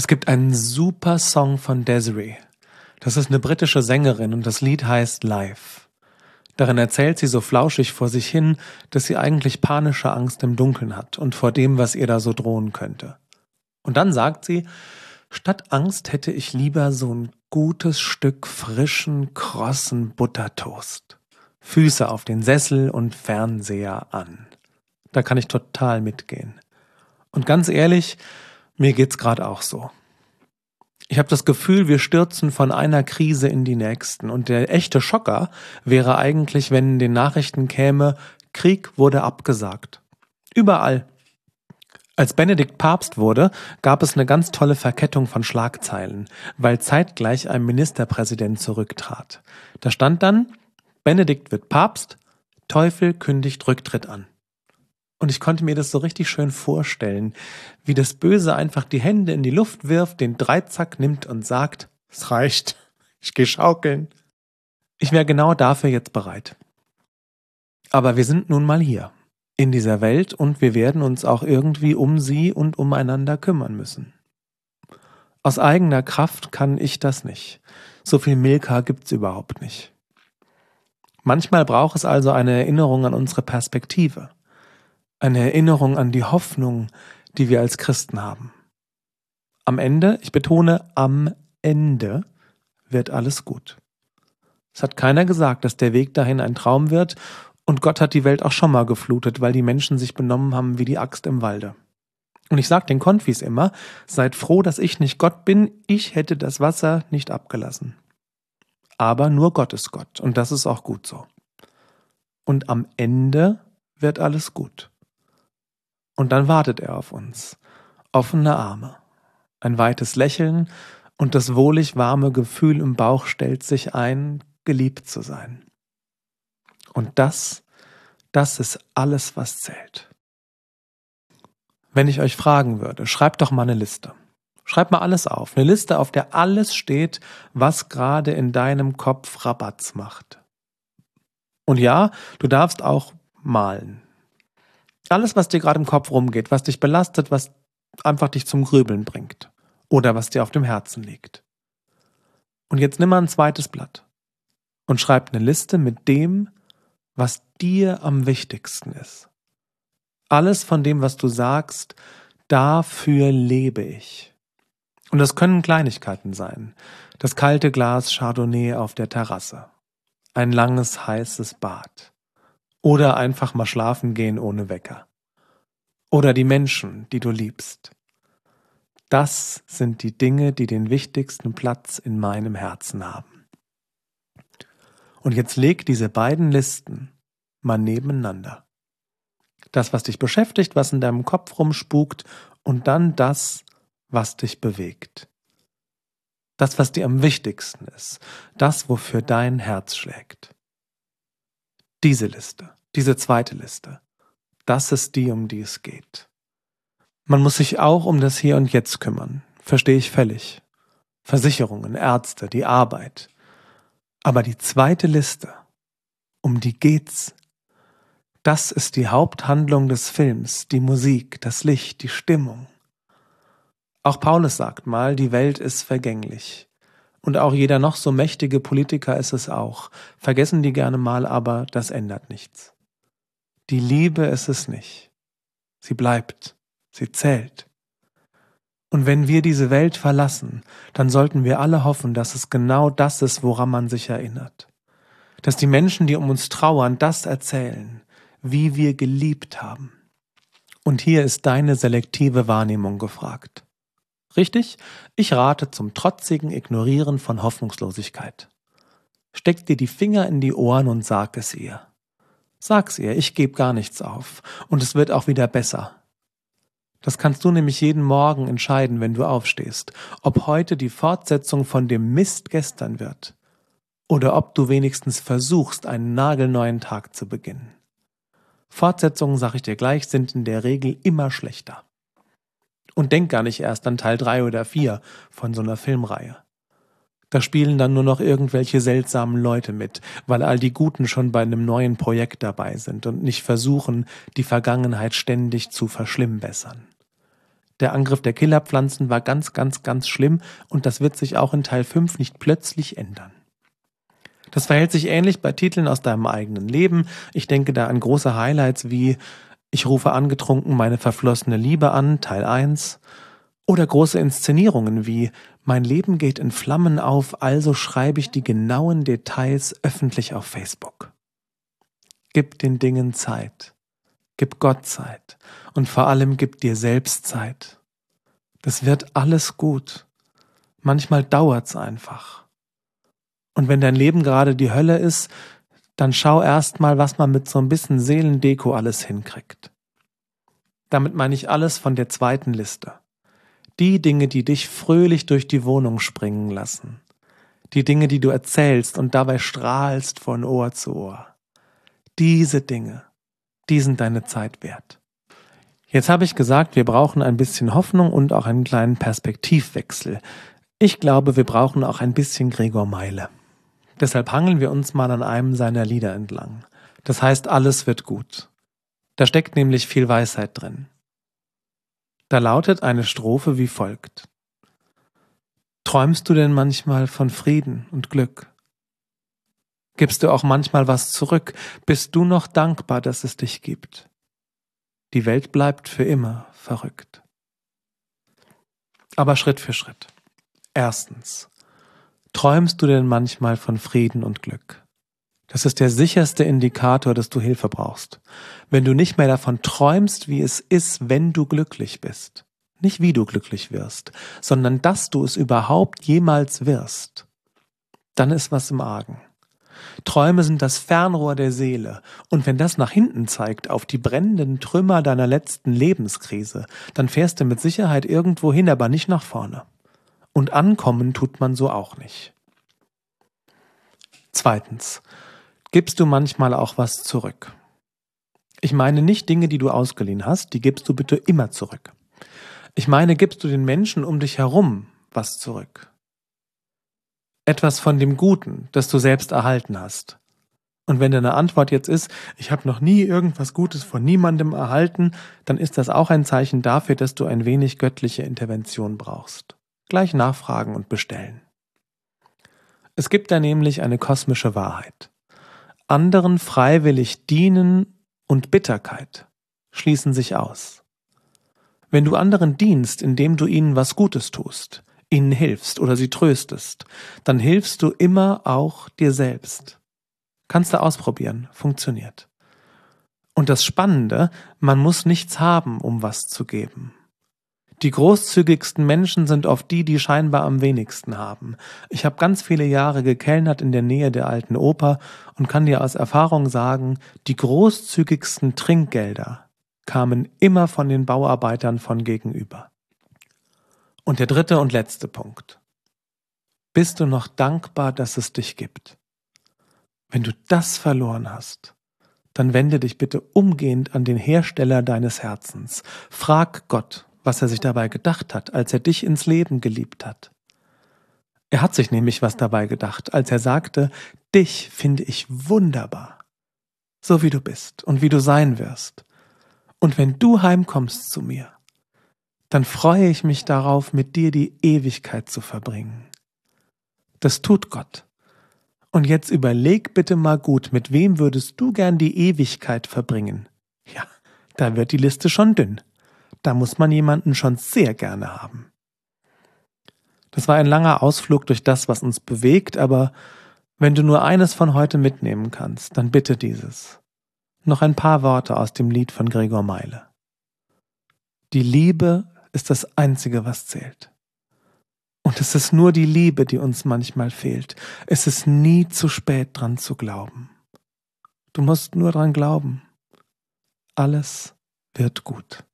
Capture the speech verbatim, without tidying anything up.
Es gibt einen super Song von Desiree. Das ist eine britische Sängerin und das Lied heißt Life. Darin erzählt sie so flauschig vor sich hin, dass sie eigentlich panische Angst im Dunkeln hat und vor dem, was ihr da so drohen könnte. Und dann sagt sie, statt Angst hätte ich lieber so ein gutes Stück frischen, krossen Buttertoast. Füße auf den Sessel und Fernseher an. Da kann ich total mitgehen. Und ganz ehrlich, mir geht's gerade auch so. Ich habe das Gefühl, wir stürzen von einer Krise in die nächsten. Und der echte Schocker wäre eigentlich, wenn in den Nachrichten käme, Krieg wurde abgesagt. Überall. Als Benedikt Papst wurde, gab es eine ganz tolle Verkettung von Schlagzeilen, weil zeitgleich ein Ministerpräsident zurücktrat. Da stand dann, Benedikt wird Papst, Teufel kündigt Rücktritt an. Und ich konnte mir das so richtig schön vorstellen, wie das Böse einfach die Hände in die Luft wirft, den Dreizack nimmt und sagt, es reicht, ich geh schaukeln. Ich wäre genau dafür jetzt bereit. Aber wir sind nun mal hier, in dieser Welt, und wir werden uns auch irgendwie um sie und umeinander kümmern müssen. Aus eigener Kraft kann ich das nicht. So viel Milka gibt's überhaupt nicht. Manchmal braucht es also eine Erinnerung an unsere Perspektive. Eine Erinnerung an die Hoffnung, die wir als Christen haben. Am Ende, ich betone, am Ende wird alles gut. Es hat keiner gesagt, dass der Weg dahin ein Traum wird, und Gott hat die Welt auch schon mal geflutet, weil die Menschen sich benommen haben wie die Axt im Walde. Und ich sage den Konfis immer, seid froh, dass ich nicht Gott bin, ich hätte das Wasser nicht abgelassen. Aber nur Gott ist Gott, und das ist auch gut so. Und am Ende wird alles gut. Und dann wartet er auf uns. Offene Arme, ein weites Lächeln und das wohlig warme Gefühl im Bauch stellt sich ein, geliebt zu sein. Und das, das ist alles, was zählt. Wenn ich euch fragen würde, schreibt doch mal eine Liste. Schreibt mal alles auf. Eine Liste, auf der alles steht, was gerade in deinem Kopf Rabatz macht. Und ja, du darfst auch malen. Alles, was dir gerade im Kopf rumgeht, was dich belastet, was einfach dich zum Grübeln bringt. Oder was dir auf dem Herzen liegt. Und jetzt nimm mal ein zweites Blatt und schreib eine Liste mit dem, was dir am wichtigsten ist. Alles von dem, was du sagst, dafür lebe ich. Und das können Kleinigkeiten sein. Das kalte Glas Chardonnay auf der Terrasse. Ein langes, heißes Bad. Oder einfach mal schlafen gehen ohne Wecker. Oder die Menschen, die du liebst. Das sind die Dinge, die den wichtigsten Platz in meinem Herzen haben. Und jetzt leg diese beiden Listen mal nebeneinander. Das, was dich beschäftigt, was in deinem Kopf rumspukt, und dann das, was dich bewegt. Das, was dir am wichtigsten ist. Das, wofür dein Herz schlägt. Diese Liste, diese zweite Liste, das ist die, um die es geht. Man muss sich auch um das Hier und Jetzt kümmern, verstehe ich völlig. Versicherungen, Ärzte, die Arbeit. Aber die zweite Liste, um die geht's. Das ist die Haupthandlung des Films, die Musik, das Licht, die Stimmung. Auch Paulus sagt mal, die Welt ist vergänglich. Und auch jeder noch so mächtige Politiker ist es auch. Vergessen die gerne mal, aber das ändert nichts. Die Liebe ist es nicht. Sie bleibt. Sie zählt. Und wenn wir diese Welt verlassen, dann sollten wir alle hoffen, dass es genau das ist, woran man sich erinnert. Dass die Menschen, die um uns trauern, das erzählen, wie wir geliebt haben. Und hier ist deine selektive Wahrnehmung gefragt. Richtig? Ich rate zum trotzigen Ignorieren von Hoffnungslosigkeit. Steck dir die Finger in die Ohren und sag es ihr. Sag's ihr, ich gebe gar nichts auf. Und es wird auch wieder besser. Das kannst du nämlich jeden Morgen entscheiden, wenn du aufstehst, ob heute die Fortsetzung von dem Mist gestern wird oder ob du wenigstens versuchst, einen nagelneuen Tag zu beginnen. Fortsetzungen, sag ich dir gleich, sind in der Regel immer schlechter. Und denk gar nicht erst an Teil drei oder vier von so einer Filmreihe. Da spielen dann nur noch irgendwelche seltsamen Leute mit, weil all die Guten schon bei einem neuen Projekt dabei sind und nicht versuchen, die Vergangenheit ständig zu verschlimmbessern. Der Angriff der Killerpflanzen war ganz, ganz, ganz schlimm und das wird sich auch in Teil fünf nicht plötzlich ändern. Das verhält sich ähnlich bei Titeln aus deinem eigenen Leben. Ich denke da an große Highlights wie Ich rufe angetrunken meine verflossene Liebe an, Teil eins. Oder große Inszenierungen wie Mein Leben geht in Flammen auf, also schreibe ich die genauen Details öffentlich auf Facebook. Gib den Dingen Zeit. Gib Gott Zeit. Und vor allem gib dir selbst Zeit. Das wird alles gut. Manchmal dauert's einfach. Und wenn dein Leben gerade die Hölle ist, dann schau erst mal, was man mit so ein bisschen Seelendeko alles hinkriegt. Damit meine ich alles von der zweiten Liste. Die Dinge, die dich fröhlich durch die Wohnung springen lassen. Die Dinge, die du erzählst und dabei strahlst von Ohr zu Ohr. Diese Dinge, die sind deine Zeit wert. Jetzt habe ich gesagt, wir brauchen ein bisschen Hoffnung und auch einen kleinen Perspektivwechsel. Ich glaube, wir brauchen auch ein bisschen Gregor Meile. Deshalb hangeln wir uns mal an einem seiner Lieder entlang. Das heißt, alles wird gut. Da steckt nämlich viel Weisheit drin. Da lautet eine Strophe wie folgt. Träumst du denn manchmal von Frieden und Glück? Gibst du auch manchmal was zurück? Bist du noch dankbar, dass es dich gibt? Die Welt bleibt für immer verrückt. Aber Schritt für Schritt. Erstens. Träumst du denn manchmal von Frieden und Glück? Das ist der sicherste Indikator, dass du Hilfe brauchst. Wenn du nicht mehr davon träumst, wie es ist, wenn du glücklich bist. Nicht wie du glücklich wirst, sondern dass du es überhaupt jemals wirst. Dann ist was im Argen. Träume sind das Fernrohr der Seele. Und wenn das nach hinten zeigt, auf die brennenden Trümmer deiner letzten Lebenskrise, dann fährst du mit Sicherheit irgendwo hin, aber nicht nach vorne. Und ankommen tut man so auch nicht. Zweitens. Gibst du manchmal auch was zurück? Ich meine nicht Dinge, die du ausgeliehen hast, die gibst du bitte immer zurück. Ich meine, gibst du den Menschen um dich herum was zurück? Etwas von dem Guten, das du selbst erhalten hast. Und wenn deine Antwort jetzt ist, ich habe noch nie irgendwas Gutes von niemandem erhalten, dann ist das auch ein Zeichen dafür, dass du ein wenig göttliche Intervention brauchst. Gleich nachfragen und bestellen. Es gibt da nämlich eine kosmische Wahrheit. Anderen freiwillig dienen und Bitterkeit schließen sich aus. Wenn du anderen dienst, indem du ihnen was Gutes tust, ihnen hilfst oder sie tröstest, dann hilfst du immer auch dir selbst. Kannst du ausprobieren, funktioniert. Und das Spannende, man muss nichts haben, um was zu geben. Die großzügigsten Menschen sind oft die, die scheinbar am wenigsten haben. Ich habe ganz viele Jahre gekellnert in der Nähe der Alten Oper und kann dir aus Erfahrung sagen, die großzügigsten Trinkgelder kamen immer von den Bauarbeitern von gegenüber. Und der dritte und letzte Punkt. Bist du noch dankbar, dass es dich gibt? Wenn du das verloren hast, dann wende dich bitte umgehend an den Hersteller deines Herzens. Frag Gott, was er sich dabei gedacht hat, als er dich ins Leben geliebt hat. Er hat sich nämlich was dabei gedacht, als er sagte, dich finde ich wunderbar, so wie du bist und wie du sein wirst. Und wenn du heimkommst zu mir, dann freue ich mich darauf, mit dir die Ewigkeit zu verbringen. Das tut Gott. Und jetzt überleg bitte mal gut, mit wem würdest du gern die Ewigkeit verbringen? Ja, da wird die Liste schon dünn. Da muss man jemanden schon sehr gerne haben. Das war ein langer Ausflug durch das, was uns bewegt, aber wenn du nur eines von heute mitnehmen kannst, dann bitte dieses. Noch ein paar Worte aus dem Lied von Gregor Meile. Die Liebe ist das Einzige, was zählt. Und es ist nur die Liebe, die uns manchmal fehlt. Es ist nie zu spät, dran zu glauben. Du musst nur dran glauben. Alles wird gut.